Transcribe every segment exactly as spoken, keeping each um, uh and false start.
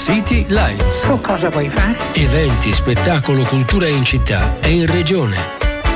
City Lights. Tu cosa vuoi fare? Eventi, spettacolo, cultura in città e in regione.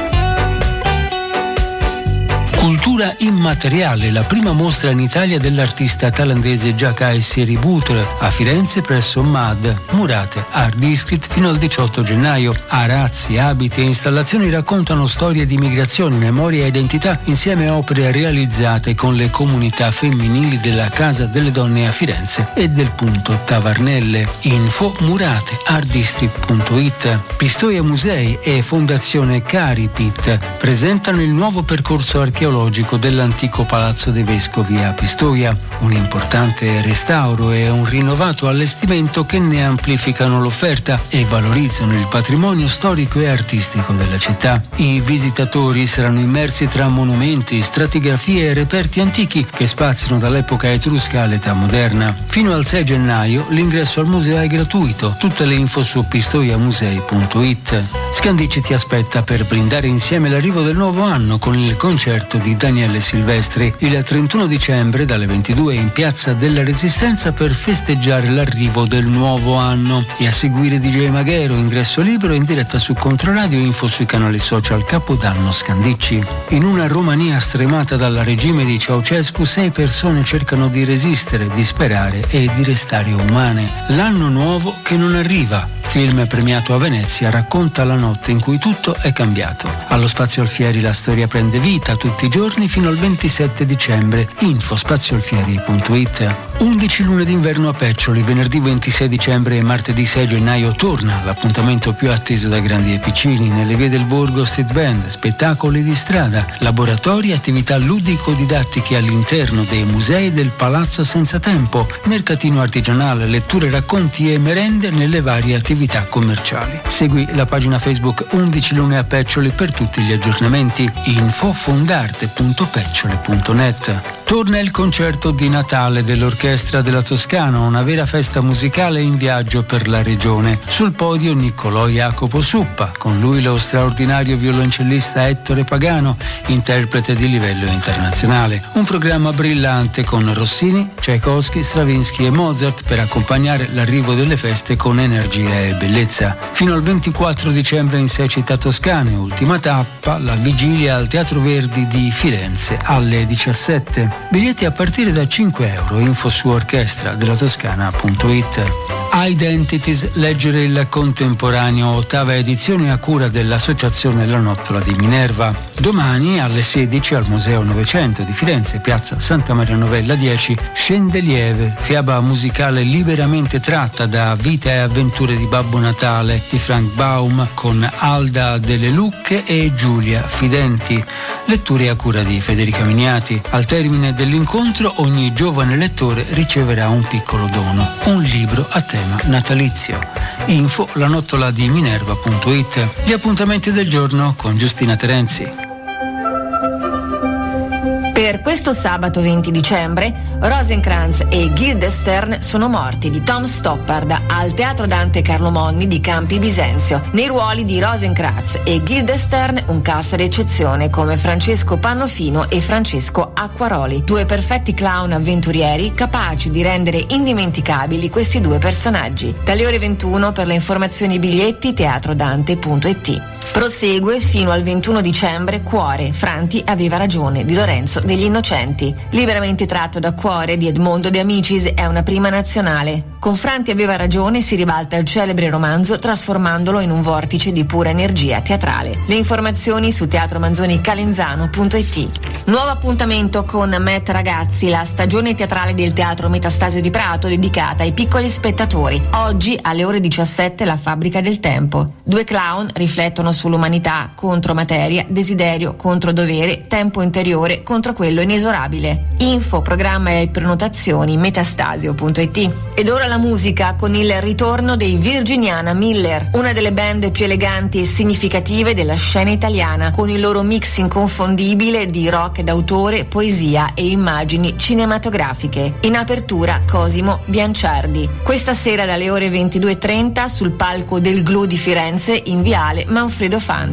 Cultura immateriale, la prima mostra in Italia dell'artista thailandese Jaka Siributur a Firenze presso M A D, Murate, Art District fino al diciotto gennaio. Arazzi, abiti e installazioni raccontano storie di migrazione, memoria e identità insieme a opere realizzate con le comunità femminili della Casa delle Donne a Firenze e del Punto Tavarnelle. Info murate art district punto it. Pistoia Musei e Fondazione Caripit presentano il nuovo percorso archeologico dell'antico Palazzo dei Vescovi a Pistoia, un importante restauro e un rinnovato allestimento che ne amplificano l'offerta e valorizzano il patrimonio storico e artistico della città. I visitatori saranno immersi tra monumenti, stratigrafie e reperti antichi che spaziano dall'epoca etrusca all'età moderna. Fino al sei gennaio l'ingresso al museo è gratuito. Tutte le info su pistoiamusei punto it. Scandicci ti aspetta per brindare insieme l'arrivo del nuovo anno con il concerto di Daniele Silvestri il trentuno dicembre dalle ventidue in Piazza della Resistenza per festeggiare l'arrivo del nuovo anno. E a seguire D J Maghero, ingresso libero in diretta su Controradio, info sui canali social Capodanno Scandicci. In una Romania stremata dal regime di Ceaușescu, sei persone cercano di resistere, di sperare e di restare umane. L'anno nuovo che non arriva. Film premiato a Venezia racconta la notte in cui tutto è cambiato. Allo Spazio Alfieri la storia prende vita tutti i giorni fino al ventisette dicembre. Info spazioalfieri punto it. undici lune d'inverno a Peccioli, venerdì ventisei dicembre e martedì sei gennaio torna l'appuntamento più atteso da grandi e piccini. Nelle vie del Borgo Street Band, spettacoli di strada, laboratori e attività ludico-didattiche all'interno dei musei del Palazzo Senza Tempo, mercatino artigianale, letture, racconti e merende nelle varie attività commerciali. Segui la pagina Facebook undici lune a Peccioli per tutti gli aggiornamenti. Info fondarte punto peccioli punto net. Torna il concerto di Natale dell'Orchestra della Toscana, una vera festa musicale in viaggio per la regione. Sul podio Niccolò Jacopo Suppa, con lui lo straordinario violoncellista Ettore Pagano, interprete di livello internazionale. Un programma brillante con Rossini, Tchaikovsky, Stravinsky e Mozart per accompagnare l'arrivo delle feste con energia e bellezza. Fino al ventiquattro dicembre in sei città toscane, ultima tappa, la vigilia al Teatro Verdi di Firenze alle diciassette. Biglietti a partire da cinque euro. Info su orchestra della toscana punto it. Identities, leggere il contemporaneo, ottava edizione a cura dell'Associazione La Nottola di Minerva. Domani alle sedici al Museo Novecento di Firenze, piazza Santa Maria Novella dieci, Scende lieve, fiaba musicale liberamente tratta da Vita e avventure di Babbo Natale di Frank Baum con Alda Delle Lucche e Giulia Fidenti. Letture a cura di Federica Miniati. Al termine dell'incontro ogni giovane lettore riceverà un piccolo dono, un libro a tema natalizio. Info la nottola di minerva punto it. Gli appuntamenti del giorno con Giustina Terenzi. Per questo sabato venti dicembre, Rosencrantz e Guildenstern sono morti di Tom Stoppard al Teatro Dante Carlo Monni di Campi Bisenzio. Nei ruoli di Rosencrantz e Guildenstern un cast d'eccezione come Francesco Pannofino e Francesco Acquaroli, due perfetti clown avventurieri capaci di rendere indimenticabili questi due personaggi. Dalle ore ventuno per le informazioni e biglietti teatrodante punto it. Prosegue fino al ventuno dicembre Cuore, Franti aveva ragione di Lorenzo degli Innocenti. Liberamente tratto da Cuore di Edmondo De Amicis, è una prima nazionale. Con Franti aveva ragione si ribalta il celebre romanzo trasformandolo in un vortice di pura energia teatrale. Le informazioni su teatromanzonicalenzano punto it. Nuovo appuntamento con Met Ragazzi, la stagione teatrale del Teatro Metastasio di Prato dedicata ai piccoli spettatori. Oggi alle ore diciassette la Fabbrica del Tempo. Due clown riflettono sull'umanità contro materia, desiderio contro dovere, tempo interiore contro quello inesorabile. Info, programma e prenotazioni metastasio punto it. Ed ora la musica con il ritorno dei Virginiana Miller, una delle band più eleganti e significative della scena italiana, con il loro mix inconfondibile di rock d'autore, poesia e immagini cinematografiche. In apertura Cosimo Bianciardi. Questa sera dalle ore ventidue e trenta sul palco del Glu di Firenze in viale Manfredo Fanti.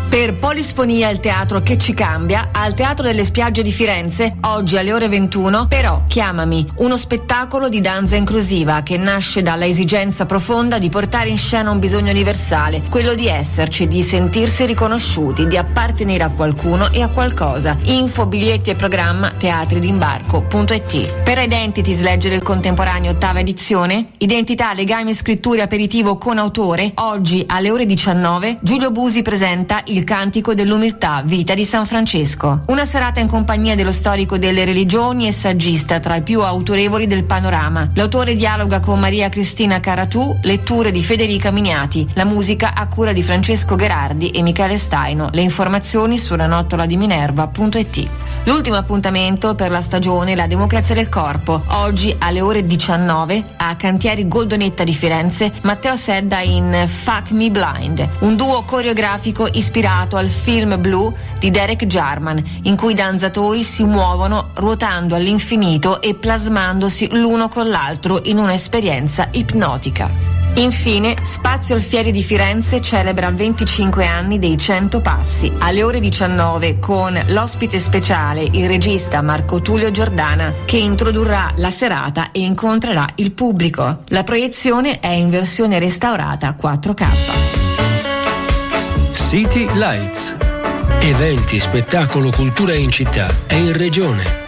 Per Polisfonia, il teatro che ci cambia, al Teatro delle Spiagge di Firenze, oggi alle ore ventuno, Però chiamami, uno spettacolo di danza inclusiva che nasce dalla esigenza profonda di portare in scena un bisogno universale, quello di esserci, di sentirsi riconosciuti, di appartenere a qualcuno e a qualcosa. Info, biglietti e programma teatri d'imbarco punto it. Per Identities, leggere il contemporaneo, ottava edizione, identità, legami, scritture, aperitivo con autore, oggi alle ore diciannove, Giulio Busi presenta Il Cantico dell'Umiltà, vita di San Francesco. Una serata in compagnia dello storico delle religioni e saggista tra i più autorevoli del panorama. L'autore dialoga con Maria Cristina Caratù, letture di Federica Miniati, la musica a cura di Francesco Gherardi e Michele Staino. Le informazioni su ranottola di minerva punto it. L'ultimo appuntamento per la stagione, La democrazia del corpo, oggi alle ore diciannove a Cantieri Goldonetta di Firenze, Matteo Sedda in Fuck Me Blind, un duo coreografico ispirato al film Blue di Derek Jarman, in cui i danzatori si muovono ruotando all'infinito e plasmandosi l'uno con l'altro in un'esperienza ipnotica. Infine, Spazio Alfieri di Firenze celebra venticinque anni dei cento passi, alle ore diciannove, con l'ospite speciale, il regista Marco Tullio Giordana, che introdurrà la serata e incontrerà il pubblico. La proiezione è in versione restaurata quattro K. City Lights. Eventi, spettacolo, cultura in città e in regione.